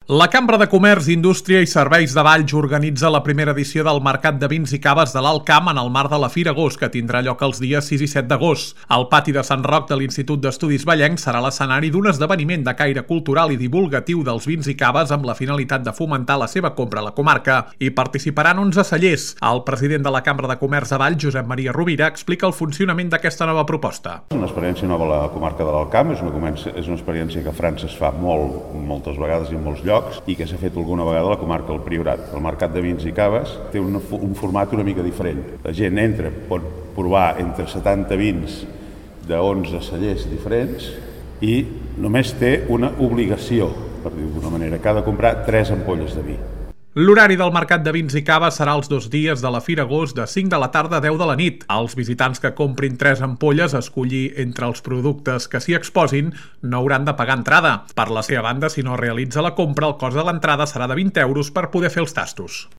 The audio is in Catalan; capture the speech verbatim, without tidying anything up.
La Cambra de Comerç, Indústria i Serveis de Valls organitza la primera edició del Mercat de Vins i Caves de l'Alt Camp en el marc de la Fira Agost, que tindrà lloc els dies sis i set d'agost. El pati de Sant Roc de l'Institut d'Estudis Vallencs serà l'escenari d'un esdeveniment de caire cultural i divulgatiu dels vins i caves amb la finalitat de fomentar la seva compra a la comarca. Hi participaran onze cellers. El president de la Cambra de Comerç de Valls, Josep Maria Rovira, explica el funcionament d'aquesta nova proposta. És una experiència nova a la comarca de l'Alt Camp, és una, és una experiència que a França es fa molt, moltes vegades i en molts llocs, i que s'ha fet alguna vegada a la comarca del Priorat. El Mercat de Vins i Caves té un, un format una mica diferent. La gent entra, pot provar entre setanta vins d'onze cellers diferents i només té una obligació, per dir-ho d'una manera, que ha de comprar tres ampolles de vi. L'horari del Mercat de Vins i Caves serà els dos dies de la Fira Agost de cinc de la tarda a deu de la nit. Els visitants que comprin tres ampolles a escollir entre els productes que s'hi exposin no hauran de pagar entrada. Per la seva banda, si no realitza la compra, el cost de l'entrada serà de vint euros per poder fer els tastos.